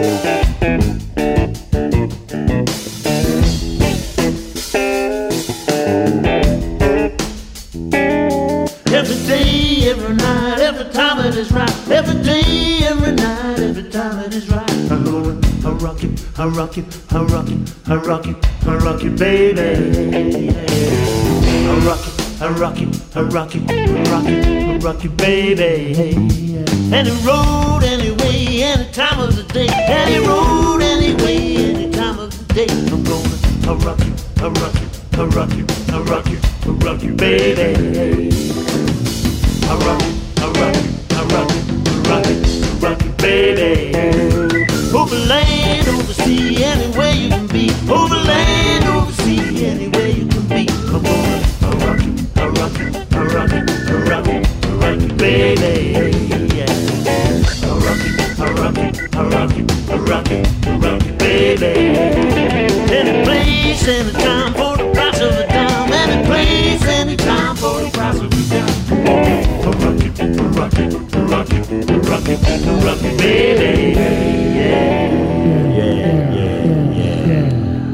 Every day, every night, every time it is right. Every day, every night, every time it is right. I'm gonna rock you, I rock you, I rock you, I rock you, I rock you, baby. I rock you, I rock you, I rock you, I rock you, I rock you, baby. Any road, any way, any time of the day. Any road, any way, any time of the day. I'm gonna rock you, I rock you, I rock you, I rock you, I rock you, baby. I rock you, I rock you, I rock you, I rock you, I rock you, baby. Over land, over sea, anywhere you can be. Over land, over sea, anywhere you can be. I'm gonna rock you, I rock you, I rock you, I rock you, I rock you, baby. Yeah. I rock you, I rock you, I rock you, I rock you, I rock you, baby. Any place, any time for the price of a dime. Any place, any time for the price of a dime. I rock you, I rock you, I rock you, I rock you, I rock you, baby. Yeah, yeah, yeah, yeah.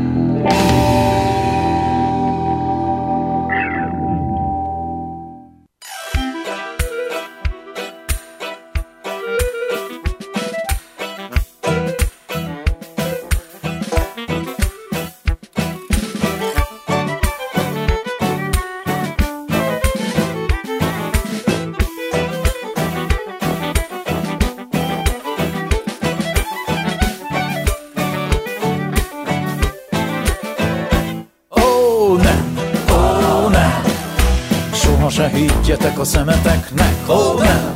Se higgyetek a szemeteknek, ó nem,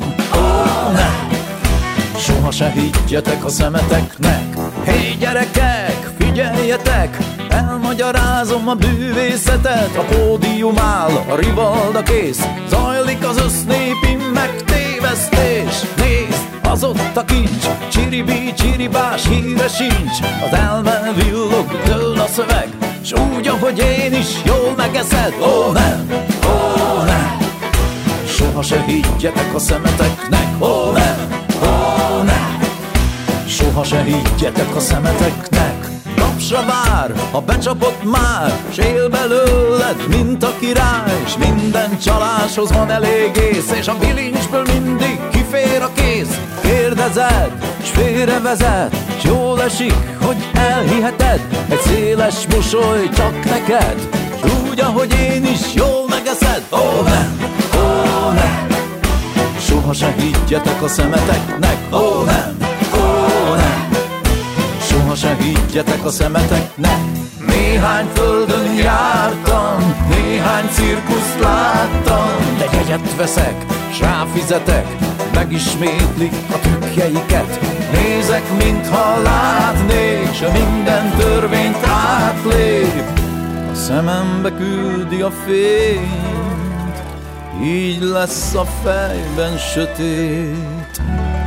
soha se higgyetek a szemeteknek. Hé gyerekek, figyeljetek, elmagyarázom a bűvészetet. A pódium áll, a rivalda kész, zajlik az össznépi megtévesztés. Nézd, az ott a kincs, csiribí, csiribás, híre sincs. Az elme villog, dől a szöveg, s úgy, ahogy én is jól megeszed. Ó nem, ó nem, soha se higgyetek a szemeteknek. Ó nem, ó nem, soha se higgyetek a szemeteknek. Tapsra vár, ha becsapott már, s él belőled, mint a király. S minden csaláshoz van elég ész, és a bilincsből mindig kifér a kész. Kérdezed, s félrevezet, s jól esik, hogy elhiheted. Egy széles mosoly csak neked, s úgy, ahogy én is jól megeszed. Ó nem, ó nem, soha se higgyetek a szemeteknek. Ó nem, ó nem, soha se higgyetek a szemeteknek. Néhány földön jártam, néhány cirkuszt láttam, de jegyet veszek, s ráfizetek, megismétlik a trükkjeiket. Nézek, mintha látnék, s minden törvényt átlép. A szemembe küldi a fényt, így lesz a fejben sötét.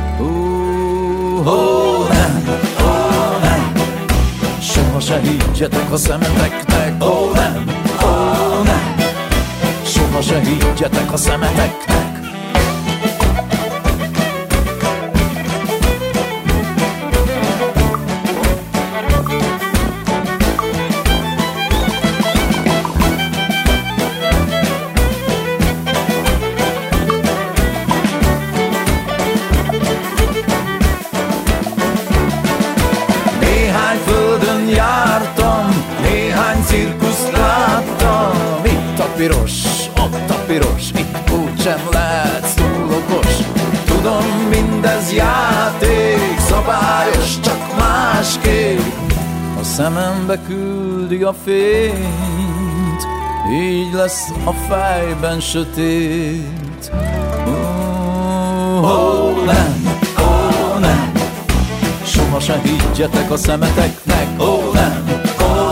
Nem, soha se higgyetek a szemeteknek. Ó nem, soha se higgyetek a szemeteknek. Piros, ott a piros, itt úgysem lehetsz túl okos. Tudom, mindez játék, szabályos, csak másképp. A szemembe küldi a fényt, így lesz a fejben sötét. Nem, soha se higgyetek a szemeteknek. Ó nem,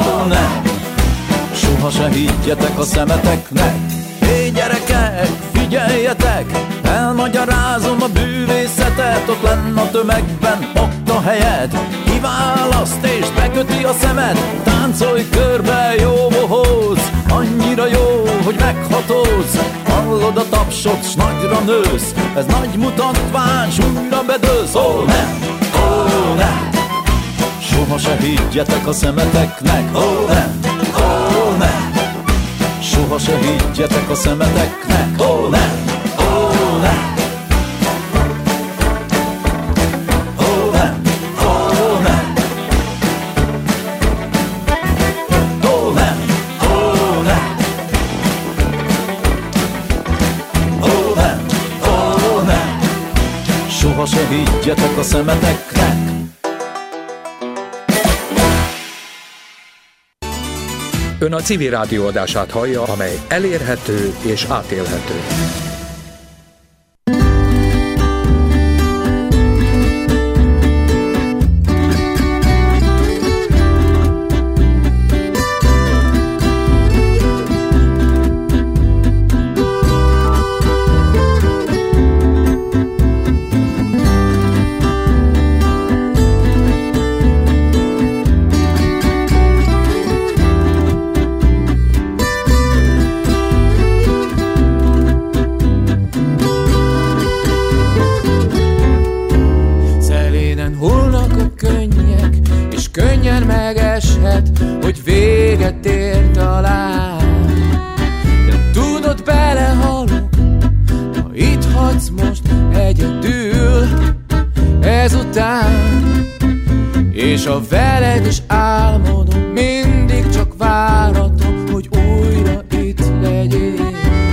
soha se higgyetek a szemeteknek. Hé gyerekek, figyeljetek, elmagyarázom a bűvészetet. Ott lenn a tömegben, ott a helyed, kiválaszt és beköti a szemed. Táncolj körbe, jó bohóc, annyira jó, hogy meghatódsz. Hallod a tapsot, s nagyra nősz, ez nagy mutatvány, s újra bedőlsz. Ó nem, soha se higgyetek a szemeteknek. Ó, nem, ó, nem. Soha se higgyetek a szemeteknek. Ó, nem, ó, nem. Ó, nem, ó, nem. Ó, nem, ó, nem. Ó, nem, ó, nem. Soha se higgyetek a szemeteknek. Ön a Civil Rádió adását hallja, amely elérhető és átélhető. Hogy véget ér talán, de tudod, belehalok, ha itt hagysz most egyedül ezután. És ha veled is álmodom, mindig csak váratom, hogy újra itt legyél.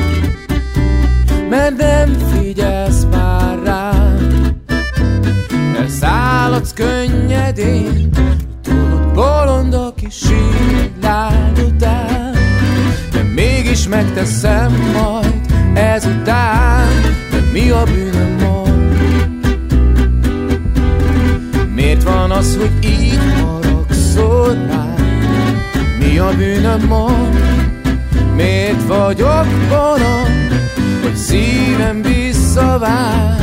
Mert nem figyelsz már rám, elszálladsz könnyedén. Bolond, aki sír lány után, de mégis megteszem majd ezután. De mi a bűnöm mond? Miért van az, hogy így haragszol rám? Mi a bűnöm mond? Miért vagyok bolond, hogy szívem visszavár?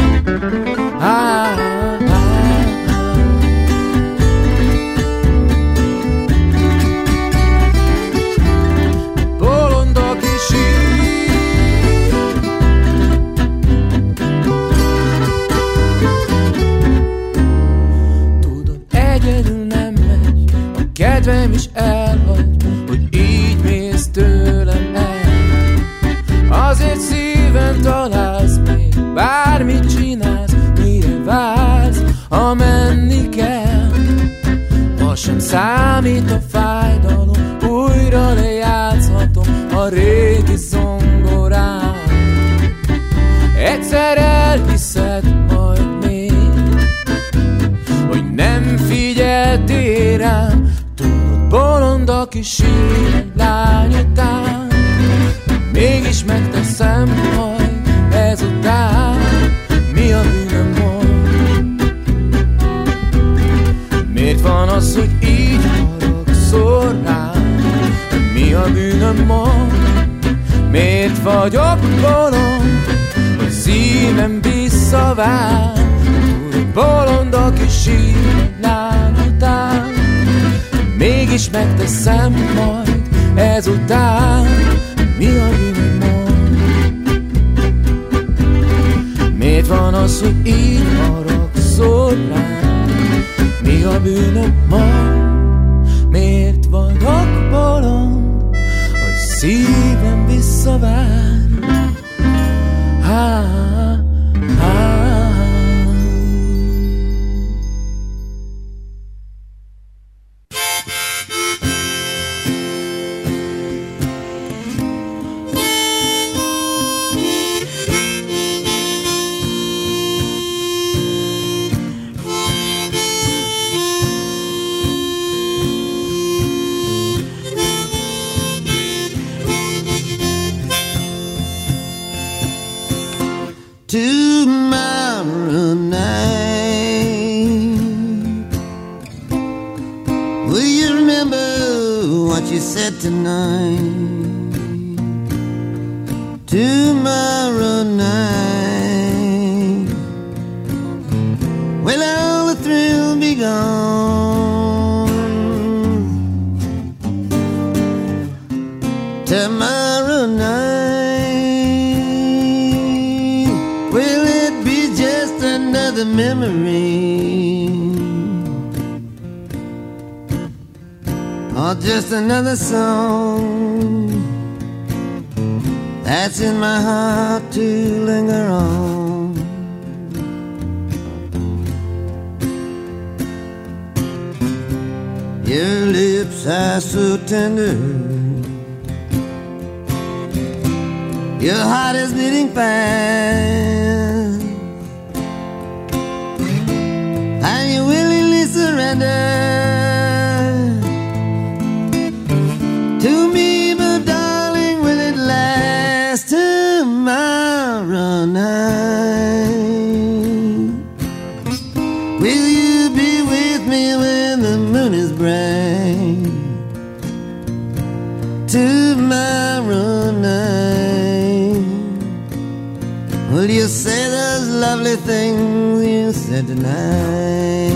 Kedvem is elhagy, hogy így mész tőlem el. Azért szívem találsz még, bármit csinálsz, mire vársz, ha menni kell. Ma sem számít a fájdalom, újra lejátszhatom a régi zongorán. Egyszer elhiszed majd még, hogy nem figyeltél rám. Bolond, aki sír egy lány után, mégis megteszem majd ezután. Mi a bűnöm mond? Miért van az, hogy így haragszol rám? Mi a bűnöm mond? Miért vagyok bolond, hogy szívem visszavár? Bolond, aki sír egy lány után, mégis megteszem majd ezután. Mi a bűnöm mond? Miért van az, hogy így haragszol rám? Mi a bűnöm mond? Miért vagyok bolond, hogy szívem visszavár? Tomorrow night, will you remember what you said tonight? Tomorrow night, will all the thrill be gone? Tomorrow night, the memory or just another song that's in my heart to linger on. Your lips are so tender, your heart is beating fast, and you willingly surrender to me, but darling, will it last tomorrow night? Will you be with me when the moon is bright tomorrow night? Will you say those lovely things you said tonight?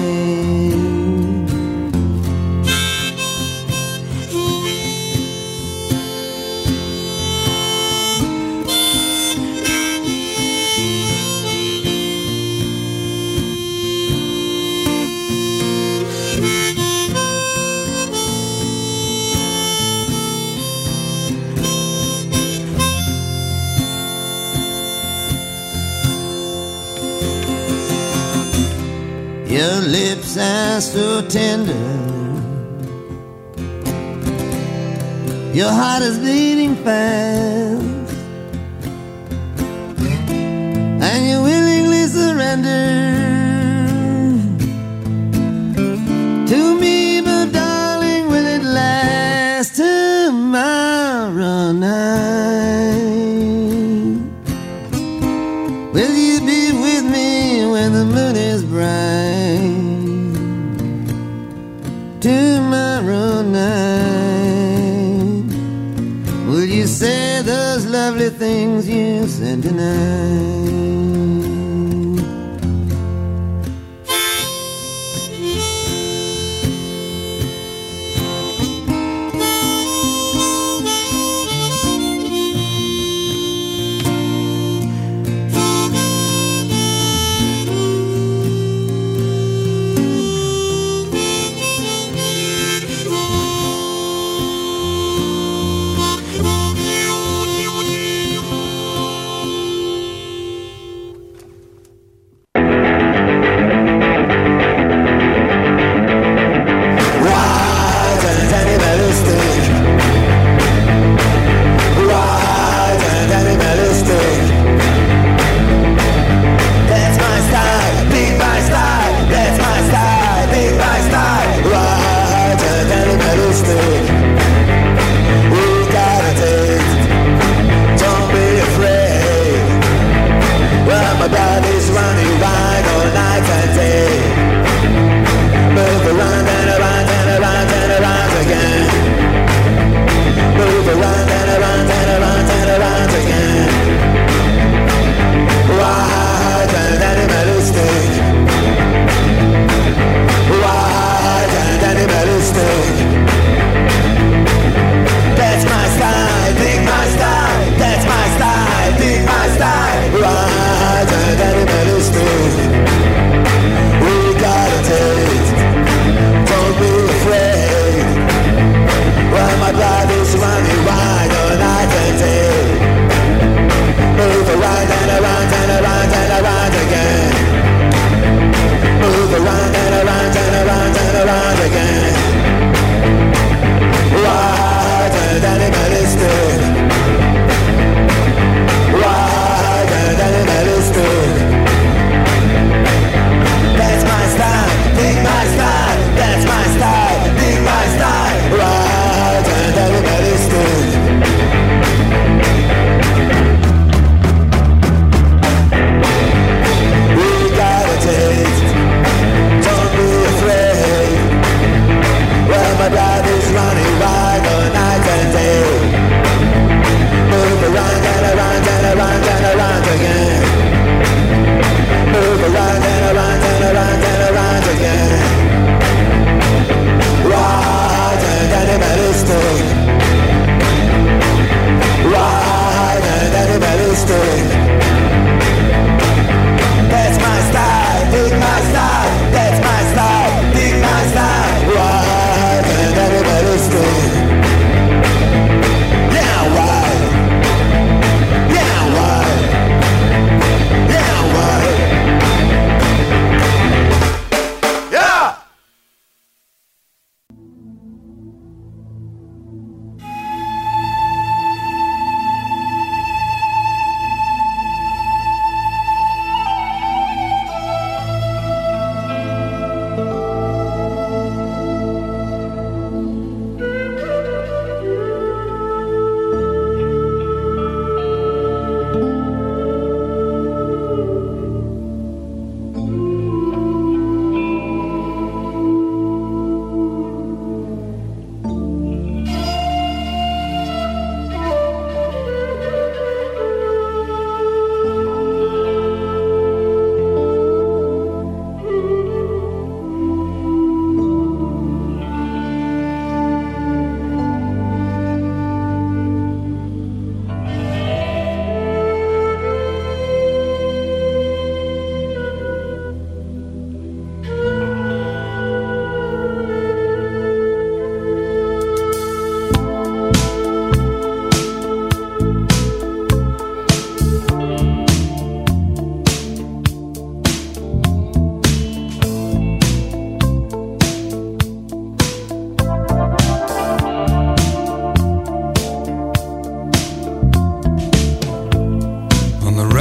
Your lips are so tender, your heart is beating fast, and you willingly surrender to me, but darling, will it last tomorrow night? Will you be with me when the moon is bright tomorrow night? Will you say those lovely things you said tonight?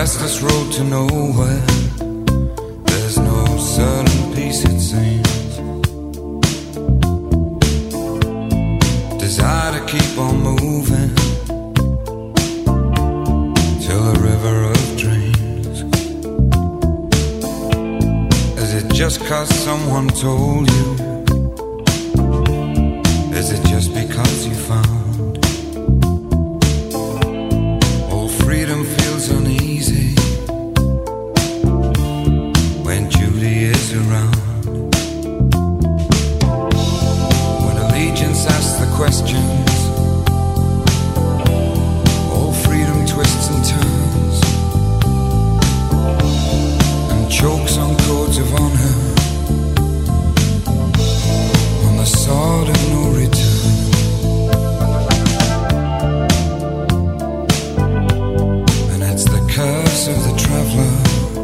restless road to nowhere. There's no certain peace, it seems. Desire to keep on moving till a river of dreams. Is it just 'cause someone told you? Is it just because you found all freedom feels uneasy when Judy is around? When allegiance asks the questions, all freedom twists and turns and chokes on codes of honor, on the sword of no return. And it's the curse of the traveler.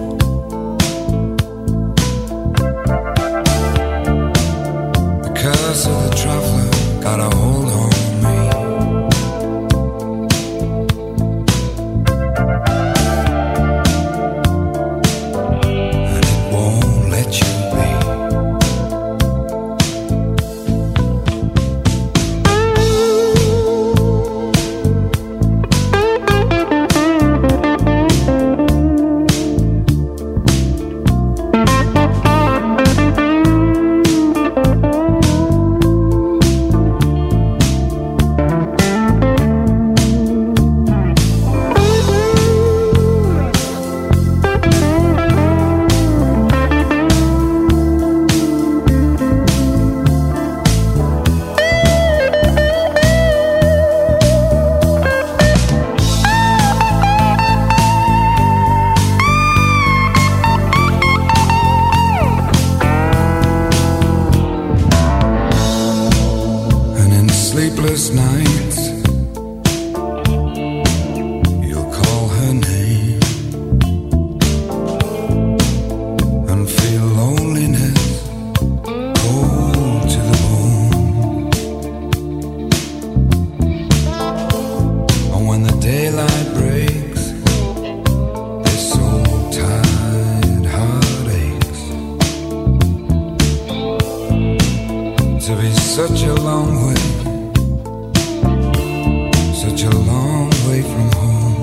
The curse of the traveler got a hold on me. And it won't let you be. Sleepless nights, you'll call her name and feel loneliness cold to the bone. And when the daylight breaks, this soul-tied heart aches to be such a long way, such a long way from home.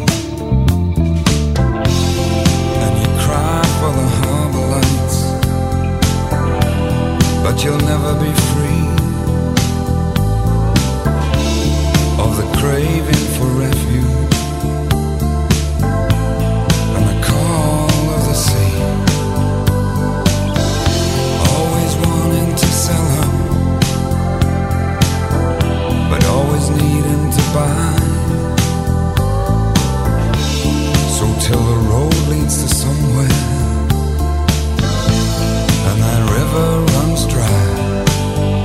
And you cry for the harbor lights, but you'll never be free of the craving for refuge and the call of the sea. Always wanting to sell her, but always needing to buy. So till the road leads to somewhere and that river runs dry,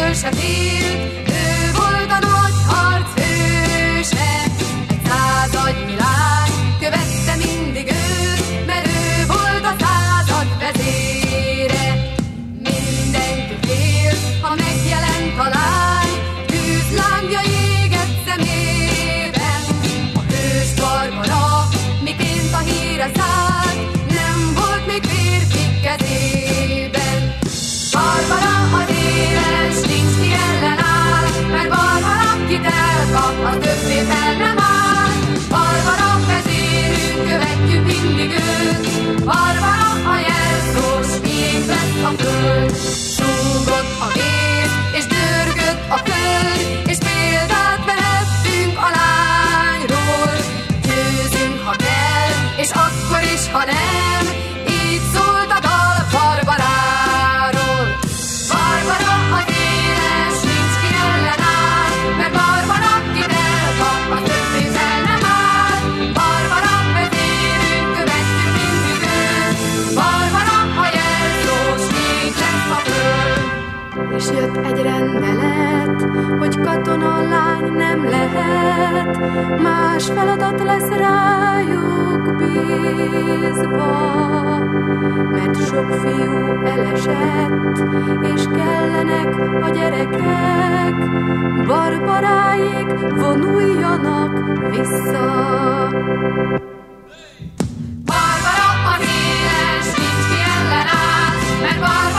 föl se félt, ő volt a nagy harc hőse. Egy századnyi lány követte mindig őt, mert ő volt a század vezére. Mindenki fél, ha megjelent a lány, tűzlángja égett szemében. A hős Barbara, miként a híre szállt, nem volt még férfi kezében. Barbara az éles, nincs ki ellenáll, mert Barbara kit elkap, az többé fel nem áll. Barbara vezérünk, követjük mindig őt, Barbara a jelszós, miénk lesz a föld. Súgott a vér, és dörgött a föld, és példát vehettünk a lányról. Győzünk, ha kell, és akkor is, ha nem, így szólt a dal Barbaráról. Barbara az éles, nincs ki ellenáll, mert Barbara kit elkap, a többé fel nem áll. Barbara vezérünk, követjük mindig őt, Barbara a jelszós, még lesz a föld. És jött egy rendelet, hogy katonalány nem lehet, más feladat lesz rájuk bízva. Mert sok fiú elesett, és kellenek a gyerekek, Barbaráék vonuljanak vissza. Barbara az éles, nincs ki ellenáll, mert Barbara